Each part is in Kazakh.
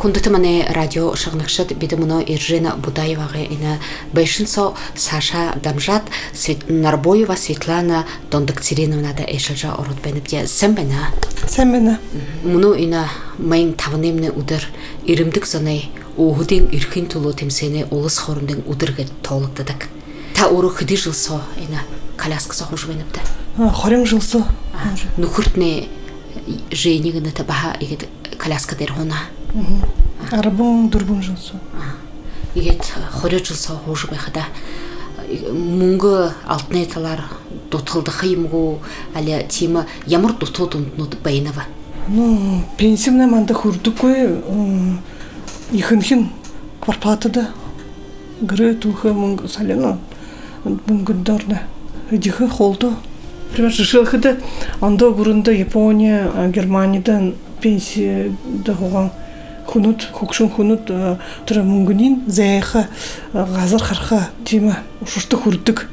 Хундатамане радио шагнакшат бидемуно Иржина Будаевага ина Байшинсо Саша Дамжат Нарбоева Светлана Дондоктериновнада эшелжа оротбенипте сэмбена. Сэмбена. Муну ина майын тавнемне удар иримдик занай уһудин ирхин тулу темсене улус хорындын удырга толуктадык. Та уру хыди жылсо ина коляскасы хушбенипте. 20 жылсо. Нухуртне женигіне табаха игет коляска дерхона. Арбун дурбун жылсо. Игет 20 жылсо хушбехада. Мунғы алтын еталар дотылды қиымғу, әлі тема ямар дотылдыңды байынава? Пенсиямна манда хурдук кой, ихынхин кварплатада. Гры тухы мунғы салена, мунғындарна. Дихы холду. Например, жишылхыда, анда бурында Япония, Германиядан пенсия дағуған хунут, хукшын хунут, тұры мунгунин, зайхы, ғазар қарқа тема ұшышты хүрдік.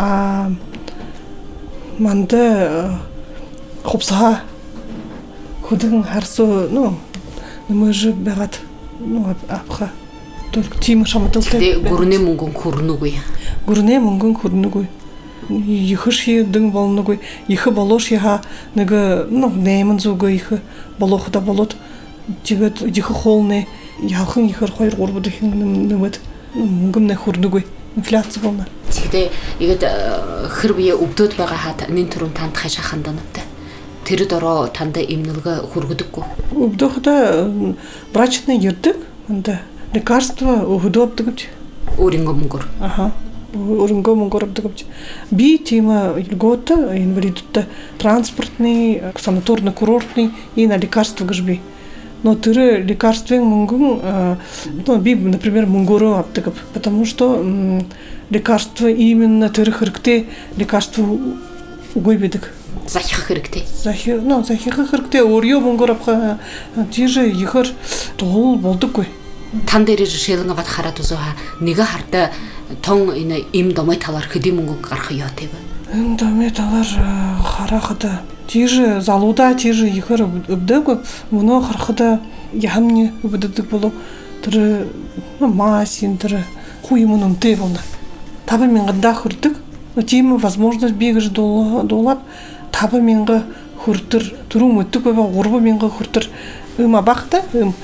Манда қопсаға худың харсу, нымыжы бәғат, апқа, только тема шаматылды. Гурне мунгун курнугуй. Гурне мунгун курнугуй. Ихыши дың болнугуй, ихы болош яға, нығы, нәймін зуғы ихы болохыда болот. Тигет дихы холны, ялхын ихыр қойыр ғорбуды хингінің нымыд, мүнгімне хурнугуй, инфляция болна. Тигде, егет хырбия убдуд баға хат, нин турун танд қайша ханданыпты. Тірі доро танда имнылғы хургудыкку. Убдуғда брачный ердік, лекарства уғыду абдығыпчы. Уринго мунгур. Ага. Уринго мунгур абдығыпчы. Би тема льгота, инвалидутта транспортный, санаторно-курортный и на лекарства гажби. Но тыры лекарствен мунгун, би, например, мунгуру абдығып, потому что лекарства именно тыры хыркте лекарства угой бедік. Захиха хыркте. Захиха хыркте, урьё мунгур абха, тижі ехыр толы болдық кой. Тандері жишеліңа бат харатузуға, неға харта тоң им домай талар хыди мунгун қарқы йотебі? Им домай талар харақыда. Тижі залуда, тижі ехыр үбдігі, мұны қарқыда яғамне үбдідік болу, түрі масин, түрі хуйымын ұнты болна. Табы менғында хүрдік, теймі возможность бегіж долап, табы менғы хүртір, түрі үміттік өбі, ғұрбы менғы хүртір, бақта,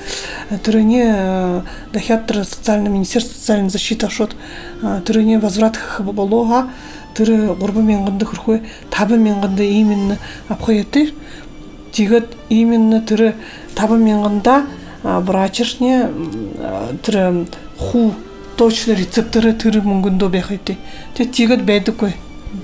түріне дахяттыр Министерство социальной защиты ашот, түріне возврат хыбы болуға, түрі ғұрбы менғынды хүрхой, табы менғынды именно апқойеттер. Тегет именно түрі табы менғында врачышне түрі ху точно рецептірі түрі мүнгінді обяқайтты. Тегет бәйді кой.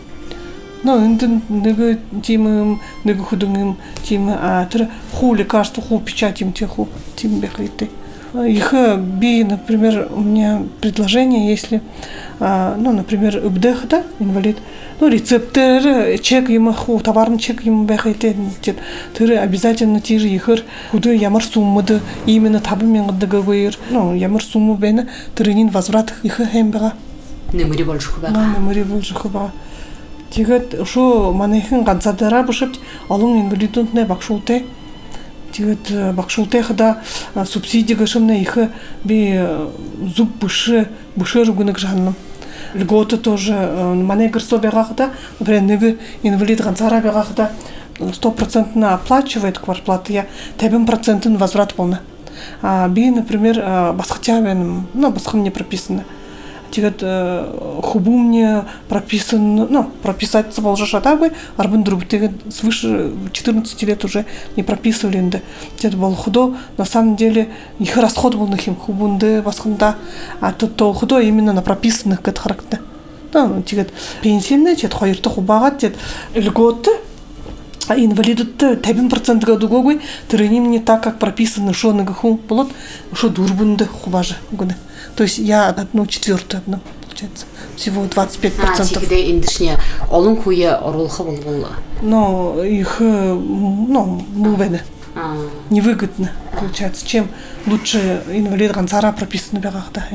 Үндін нығы темім, нығы худыңым темі, түрі ху лекарство, ху печатим те ху темі бәқайтты. Их би, например, у меня предложение, если, например, УБДХ, да, инвалид, рецептер, чек ему, товарный чек ему бәқайты, түрі обязательно тежі ихыр, худы ямар суммыды, именно табы мен ғыдығы ямар суммы бәні, түрінен возврат ихы хэм бәға. Немірі бол жұқы бәға. Немірі бол жұқы бәға. Тегет, шо манайхын ғансадара бұшып, алың инвалидунтне бақшулты. Тегет, бақшулты қыда субсидия ғышымна ихы бі зуб бұшы рүгінік жанным. Льготы тоже манай ғырсо бәға қыда, например, негі инвалид ғансара бәға қыда 100% оплачивает кварплаты, 5% возврат полна. Би, например, басқытя бәнім, басқым не прописано. Тегет хубу мне прописан, прописать болжаш атабы, арбын друг тегет свыше 14 лет уже не прописывали. Тегет был худо, на самом деле их расход был на хим хубунды басхында, а то худо именно на прописанных кет характа. Тегет пенсионный, тегет хайрты хубагат, тегет льготы, а инвалидутты 5% году гогой, треним не так, как прописано, шо на гаху полот, шо дурбунды хубажа годы. То есть я 1/4 получается. Всего 25%. Тигде индишне олун хуя оролха бол. Но их, мувены. Невыгодно получается, чем лучше инвалид гансара прописано бегахта.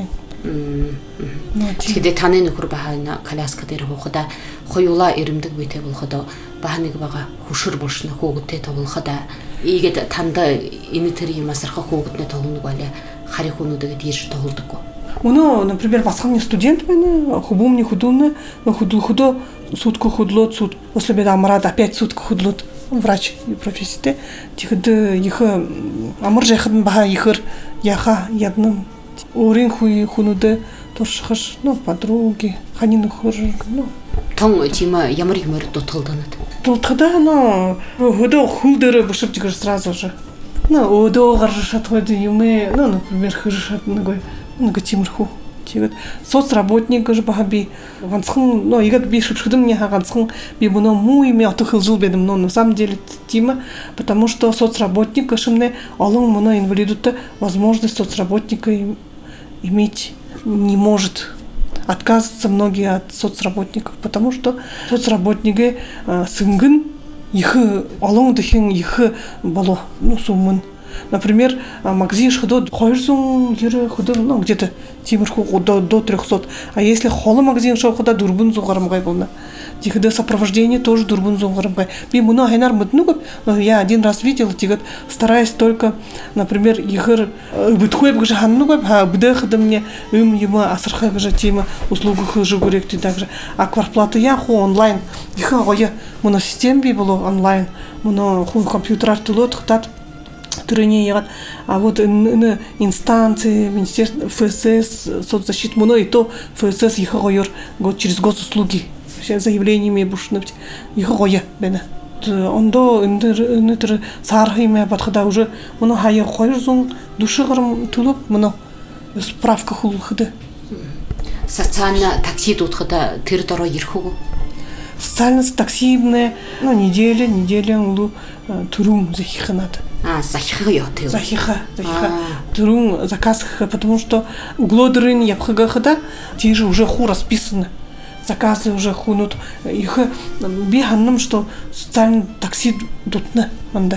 Тэгэ таны нөхөр баана коляска дээр хоохода хоёулаа ирэмдэг битэй болоходоо бааныг бага хөшөр болшно хөөгдтэй тоглохода ийгээд танда энэ тэр юм асархах хөөгднэ тоглоно байлаа харих хүнүүдэд ирж тоглодоггүй. Например, пасхальный студент байна, хубумни худумны, худо сутку худлот, после обеда амрад опять сутку худлот, врач профессии. Тихо их амар жахын баха ихэр яха ядным орин хунуды туршихаш, подруги, ханин хөр, Тон тима ямар юмэр дуталданат. Дуталда, худо хулдэр бушып тигэр сразу же. Одо гаршат ходи юмэ, например, хыршат ногой. Тимирху. Соцработник же бахаби ганцхан, игат би шипшдым мне ганцхан би буно му имя отохил бедым, но на самом деле тима, потому что соцработник кашемне алон моно инвалидута возможность соцработника иметь не может. Отказываются многие от соцработников, потому что соцработники сынгын их алон дыхин их бало сумман. Например, магазин ходот хойрсун ере ходот, где-то тимирху до 300. А если холо магазин шел хода дурбун зугарамгай было. Тихо сопровождение тоже дурбун зугарамгай. Би муна хайнар мутнугов, но я один раз видел, тихо стараясь только, например, ихр бытхуев гже ханнугов, а бдех мне ему асарха гже тема услугу хуже гуректи также. А квартплата я ху онлайн. Ихо гоя муна систем би было онлайн. Муна ху компьютер артулот хтат. А вот инстанции, Министерство ФСС, соцзащиты, и то ФСС их через госуслуги, заявлениями бушнуть их бена. Он до интер сархиме подхода уже моно хая хойрзун душигарм тулуп моно справка хулхыды. Социально такси тут хода тыр дорой ирхугу. Социально таксибное, неделя улу турум захиханат. Захиха. Турум заказ, потому что углодрын япхагахада, те же уже ху расписаны. Заказы уже хунут. Их беганным, что социальный такси дутна.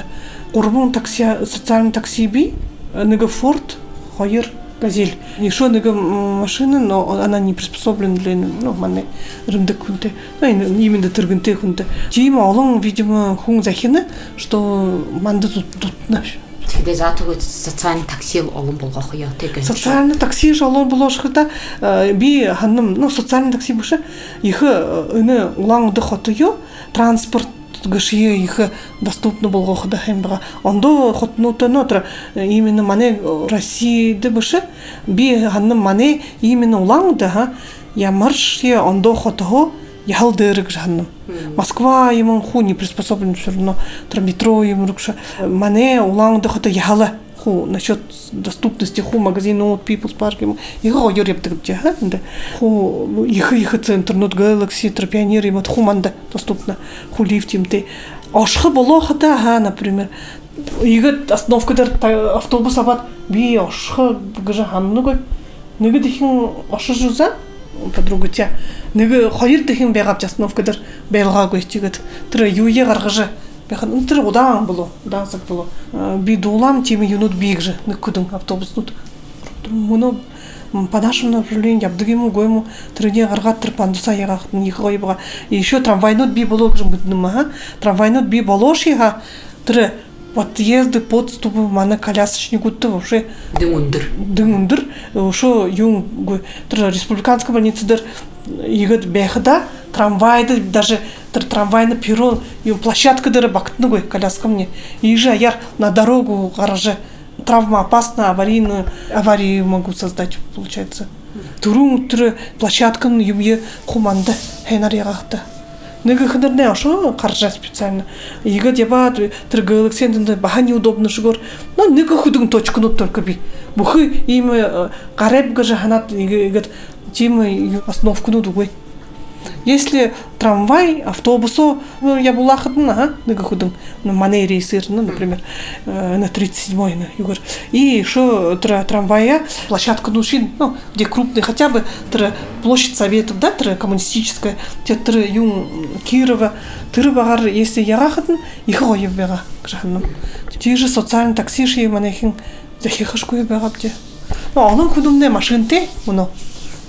Урбан такси, социальный такси би, Форд, Хойер, Газель. Еще машина, но она не приспособлена для маны рынок хунты. Именно торгынты хунты. Тима олон, видимо, хун захина, что манда тут наш. Тебе затывает социальный такси олон болга хуя. Социальный такси же олон болошхыда би ханным, социальный такси буша их улан дохотуё транспорт гашие их доступно было хода хембра. Он до хотнута нотра именно мане России дебуше би ханным мане именно улаңда я марш я он до хотого я халдерик жанным. Москва ему ху не приспособлен все равно метро ему рукша мане улаңда хота я хала ху насчет доступности ху магазину People's Park ему его юребдик джа ху их центр Not Galaxy Тропионер ему ху манда доступно ху лифт им ты ашха было хота например игет остановкадар автобус абат би ашха гажанну неге дихин аша жуза подруга тя неге хайр дихин бегап остановкадар белга гойчигет тре юе гаргыжы бехан тре удан было дансак было би дулам теми юнут бигже некудун автобус нут моно по нашему направлению абдыгему гойму трене гаргат пандуса ягах нихойбга еще трамвайнут би было гжмдныма трамвайнут би болошига тре подъезды, подступы, мана колясочник-то вообще дымундыр, шо юн республиканская больница игет бехда, трамвайды даже трамвайный перрон, юн площадка дыры бактны гой коляска мне, и же яр на дорогу гараже травма опасна, аварию могу создать, получается. Турун площадка юмье хуманда хенар ягахта. Неге хендерне ашо каржа специально. Ига деба торговый баха неудобно шгор. Но неге худун точку только би. Бухы им гареб гаже ханат ига тимы остановку дугой. Если трамвай, автобусу, я была ходна, неге худун на мане рейсер, например, на 37-й на югор. И шо трамвая, площадка душин, где крупный хотя бы площадь Советов, да, коммунистическая, те юн Кирова, багар, если я ходн, их роев бера, гжанным. Те же социальные таксиши манехин захихашку бера где. Ну, он худумне машин те,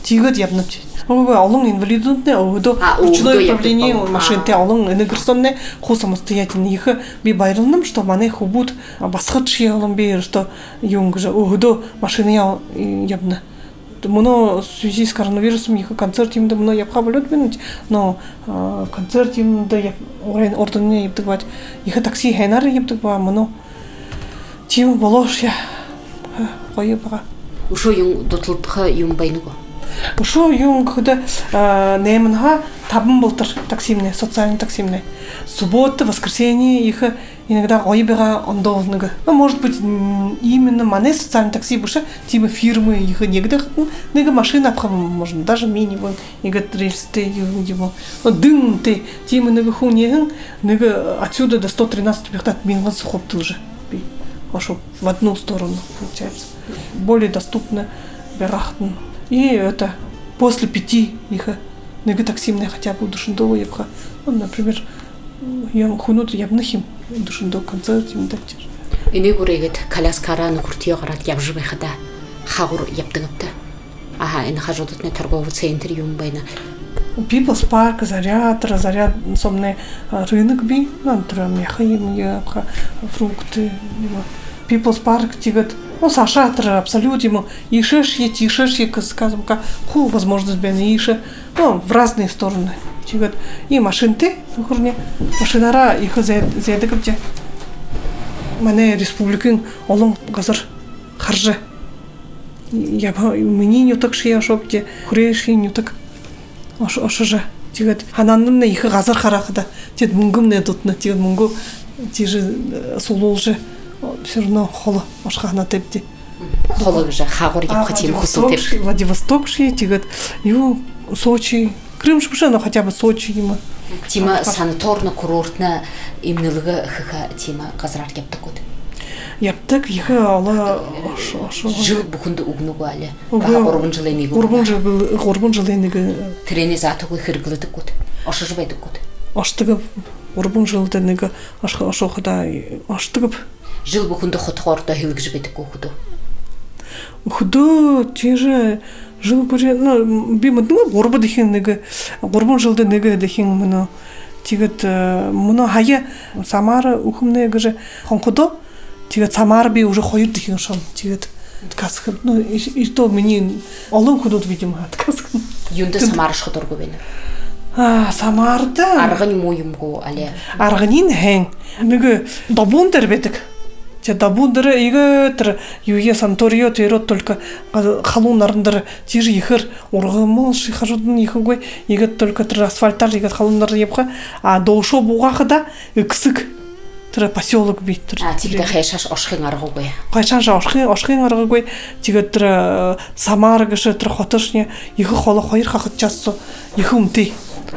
тигет ябнуть. Олон инвалидунтне овдо ручное управление машинте олон энергосонне ху самостоятельно их би байрылным, что мане хубут басхатши олон би что юнгже овдо машины ябна. Моно в связи с коронавирусом их концерт им давно я пхабалют минуть, но концерт им да я ордене ябдывать их такси хенары ябдыва моно тем болош я поебра. Ушо юм дотлдха юм байнуго. Ушо юм когда немнха табын болтыр таксимне, социальный таксимне. Суббота, воскресенье их иногда ойбера ондовнага. Ну, может быть, именно мане социальный такси буша, типа фирмы их негде, нега машина можно, даже мини-вон, нега рельсты его. Дым ты, типа нега хуне, нега отсюда до 113 пихтат минган сухоп тоже. Пошел в одну сторону, получается. Более доступно, берахтно. И это после 5 их нега таксимне хотя бы душендово ебха. Вот, например, я хунут ябнахим душендо концерт им дать. Ине гурегет коляскараны куртияграт ябжыбайхада хагур ябдыгыпты. Ага, ин хажодутне торговый центр юм байна. People's Park, заряд, сомне рынок би, нантра мяха им ябха, фрукты. People's Park тигат, ну сашатра абсолютно ему ишеш, скажем, как ху возможность бен ише, ну в разные стороны. Тигат и машинты, хурне машинара их зедекапте. Мане республикин олон газар харжа. Я мне не так шия шопте, хуреши не так. Ошоже тигат хананнымна их газар харахда. Тед мунгумне тутна, тед мунгу тиже сулулже все равно холо ашхана тепти. Холо же хагур ябхатим хусутеп. Владивосток шия тигат ю Сочи. Крым шпуша, но хотя бы Сочи ему. Тима санаторно-курортна имнылыгы хыха тима газрар ябдыкут. Ябдык их ала жыл бухунды угнуга але. Баха горбун жылайнигы. Горбун жылайнигы. Трене затыгы хыргылыдыкут. Ошыжы байдыкут. Аштыгып горбун жылайнигы ашохда аштыгып. Жыл бухунды хотхорда хилгжы байдыку худу. Худу теже жил бure, ну бима думаю, горба дехин неге, горбун жылды неге дехин мына тигет мына хая Самара ухумне гже хонхудо тигет Самара би уже хойыр дехин шон тигет касхын, ну и то мне олон худот видимо откасхын. Юнда Самарыш ходорго бені. Самарда аргын моюмго але. Аргынин хэн неге добун дербетик. Дабундыры игетр юе санторио тирот только халунарындар тижи ихыр ургымыл шихажудын ихыгой игет только тр асфальтар игет халундар епха а доушо бугахда иксык тр поселок биттер. Тигде хайшаш ошхын аргыгой. Хайшаш ошхын аргыгой тигет тр Самара гышы тр хотышне ихы холо хойыр хахыт чассо ихы умти.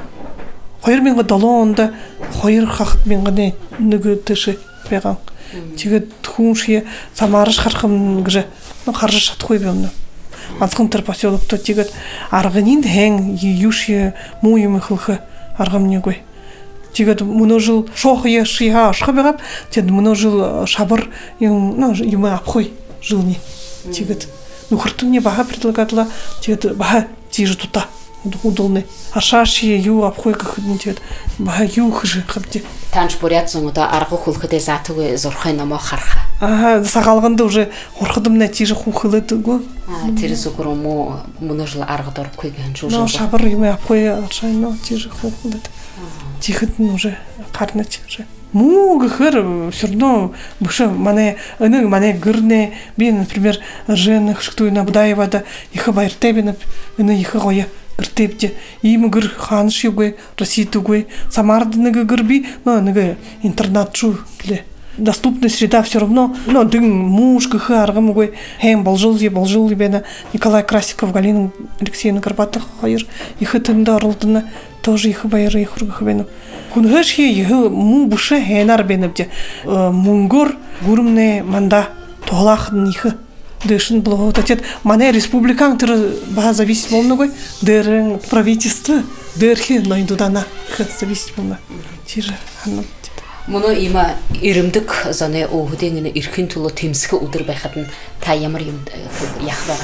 Хойыр менге долонда хойыр хахыт менге неге тыши пеган. Тигет хуншие Самарыш хархым гже, ну харжа шатхуй бемна. Анскунтер поселок то тигет аргынин хэн юшие муйым хылхы аргамнегой. Тигет множил шохе шиха шхабегап, тед множил шабар ну юмы апхуй жилни. Тигет ну хуртуне баха предлагатла, тигет баха тиже тута. Удолны. Ашаши ю апхуй как тигет баха ю хжи хабти. Танш бурятсың да аргы хулхыды затыгы зорхай нама харха. Ага, сагалганда уже хорхыдым нәтиже хухылыды го. Тересу курому множил аргыдар койган жужу. Ну шабар юме апхуй аршайно тиже хухылыды. Тихытын уже карнач уже. Муг хыр все равно быша мане гырне би, например, женых шктуйна Будаевада иха байртебина ины иха гоя гыртепте им гыр ханыш югой Россиятугой Самарды ныгы гырби, но ныгы интернат шу ле. Доступная среда все равно, но дың муж гыхы аргымгой хэм болжыл бена Николай Красиков, Галина Алексеевна Горбатых хайыр иха тында арылдына тоже иха байры ихыр гыхы бена. Кунгэшхи иха му буша хэнар бенебде мунгор гурмне манда тоглахын иха дышын блого татет мане республикан тыр баха зависит болногой дэрэн правительство дэрхи найдудана иха зависит болна тиже ханна. Мұны има ирімдік заны оғыдеңіні ирхин тулы темскі ұдыр байқатын та ямар яқбаға.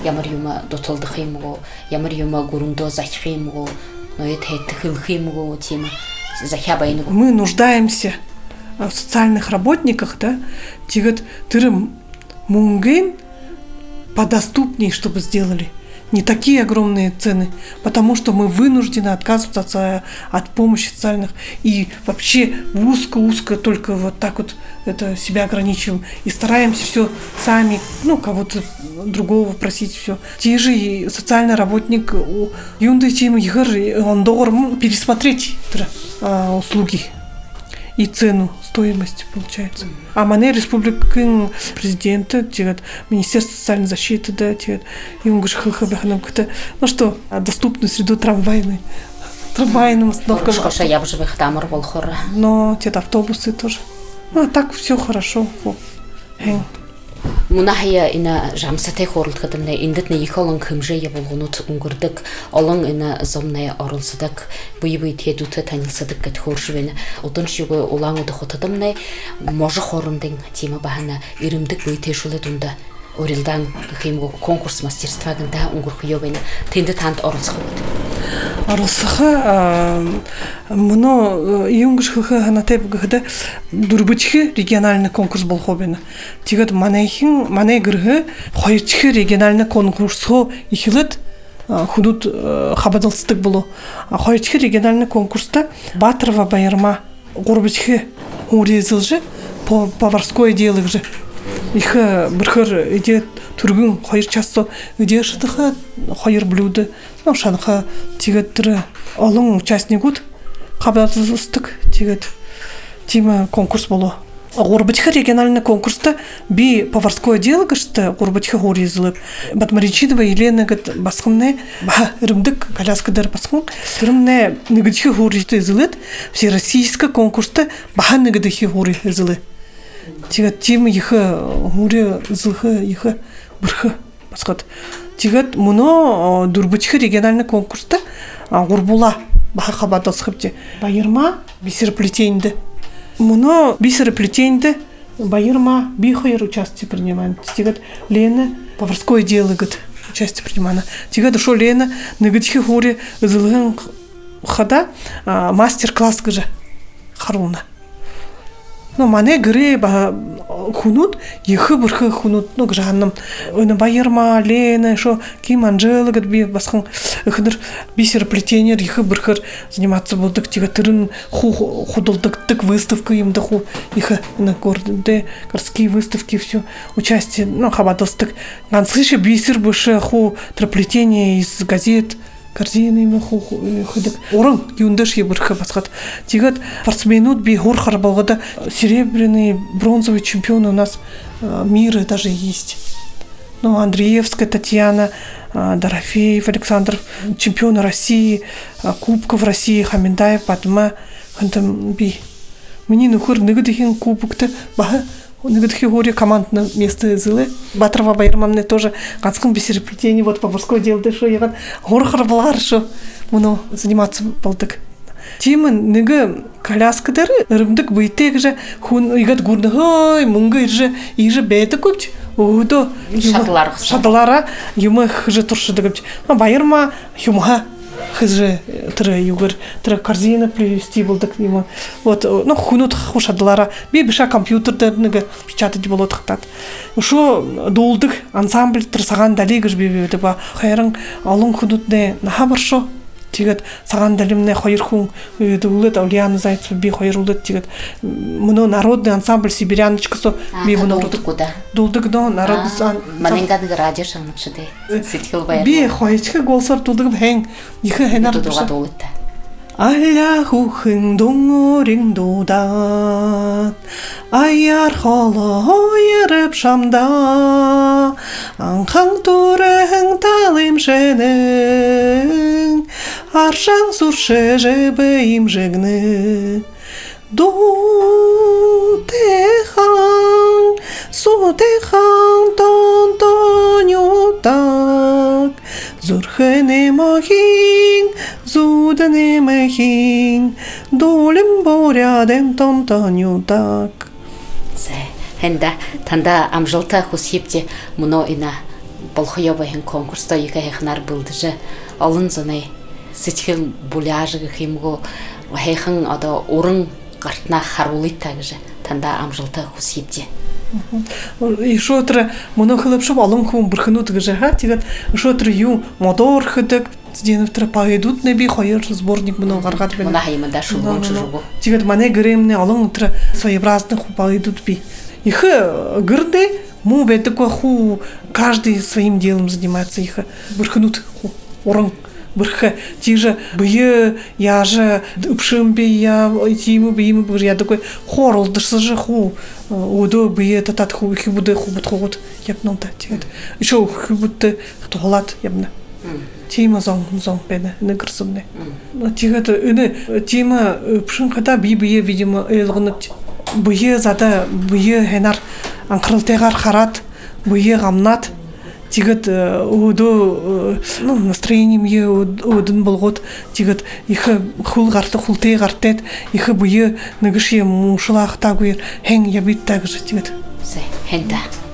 ямар юм дотолдох юм уу, ямар юм гүрэндөө захих юм уу, ноёд хэтгэх юм уу, тийм захиаба энэ. Мы нуждаемся в социальных работниках, да, тигат тырым мунген подоступнее, чтобы сделали. Не такие огромные цены, потому что мы вынуждены отказываться от помощи социальных и вообще узко только вот так вот это себя ограничиваем и стараемся все сами, кого-то другого просить все. Те же и социальный работник у юнды тем он должен пересмотреть услуги и цену, стоимость получается. А мане республикын президенты, Министерство социальной защиты, да, ну что, доступную среду трамвайным остановкам. Но автобусы тоже. Так все хорошо. Мунахия ина жамсатай хорултхадамна индэтне ихолон хэмжээ болгонууд өнгөрдөг олон ина зомнай оролцдог буй тэдүүтэй танилцдаг гэт хөөршвэн удон шигэ улаан удах хотодомнай можох хоорондын тима бахана ирэмдэг буй тэшүүлээд унда урилдан гэх юм конкурс мастерстваганда өнгөрөх ёо байна. Тэнд танд оролцох уу? Оролцоха мно юнгшхх ханатай бгхда дурбычхи региональный конкурс болхобина. Тигат манай гэрхэ хоёрчхи региональный конкурсоо ихлэт худут хабадалцдаг болу. Хоёрчхи региональный конкурста Батырова Баярма гурбычхи урезылжы по поварское дело же. Их бирхэр идет түргэн 2 часов где шатаха 2 блюда шанха тигэтэр олон участникууд хабадалцдаг тигет тима конкурс болу. Гурбычхи региональный конкурста би поварское дело гэштэй гурбычхи урезылып Батмаричидова Елена гэд басхымны рымдык коляскадар басхым рымны нэгдхи урезылып всероссийский конкурста баха нэгдхи урезылып тигет тим их хуре зылхы их бирхы баскат тигет муно дурбычхи региональный конкурста гурбула баха хабадалцыпты Байырма бисерплетенді муно бисерплетенді Байырма бихойр участие принимает тигет Лена поварское дело гет участие принимает тигет шо Лена нэгдхи хуре зылхын хада мастер-класс гыжы харуна. Мане грэ хунут ехы бирхы хунут гжанным Байырма Лена шо Ким Анжела гэд би басхан хыдыр бисерплетенер ехы бирхыр заниматься болдык тигетырын худалдыктык выставка имда ху ехы на городе городские выставки все участие хабадалстык ганцыше бисер бышы ху траплетение из газет корзинами ходят. Орын юндаш ебурха басхат. Тигат спортсменут би горхар болгода серебряный, бронзовый чемпион у нас мира даже есть. Андреевская Татьяна, Дорофеев Александр, чемпионы России, Кубков России, Хаминдаев, Падма, хантам би. Мне нухур нэгдихин кубок-то баха. Нэгдхи горе командное место зылы. Батырова Байырмамне тоже ганцкын бисерплетение вот поварское дело дешо яган горхар балар шо муну заниматься болдык. Тимы нэгэ коляскадары рымдык быйтек же хун игат гурны мыңгы иже бэдэ көпч удо шадалара юмах же туршыдыгыпч. Байырма юмха хызже тыры югыр тыры корзина привести болдык ему вот хунут хушадылара бебиша компьютерде нэгэ печатать болотыктат ушо долдык ансамбль тырсаган далигыш бебеде ба хайрын алын хунутне нахабыршо тигет саган далимне хайр хун дулет Ульяна Зайцева би хайрулет тигет муно народный ансамбль сибиряночкасо би муно долдык до народный маненгад радио шамчыды сетхил баяр би хайчка голсар дулдык хэн ихе хенар долетта Аллаху хын доңорин додат Аяр халы ойырып шамда Анхаң турың талым жэнің Аршаң суршы жыбыйым жэгні Ду-те-хаң, су-те-хаң, тон-тон-ютак Зурхэнэ-махин, зудэнэ-махин Долым борядым тон-тон-ютак Хэнда, танда амжылта хусипте муно ина болхойобайын конкурста екі айхнар болды же алын заны сетхил буляжығы химго хайхан ада орын қартына харулит также танда амжилты хусипде. И шотра монохлопшов алым кум бурхнут гжага тигат шотра ю мотор хыдык Деневтер поведут неби хайр сборник много гаргат бен. Монахаймада шулгон чужугу. Тигат мане гремне алым утра своеобразных поведут би. Их гырды му бетко ху каждый своим делом занимается их бурхнут орын Бырха, тиже бые, я же пшимбе, я тиму я такой хорл, дышсы же ху, удо бые татат ху, хибуде ху бутхот, я б нонта тигет. Еще хибуде тухлат, я б тима зон пене, не грсумне. Тигет, тима пшимхата бие, видимо, элгнут, бые зада, бие хенар, анкрылтегар харат, бие гамнат. Тигат удо настроением е удын болгот тигат их хул гарты хулте гартет их буе нагышье мушылах тагуер хен ябит также тигат хенда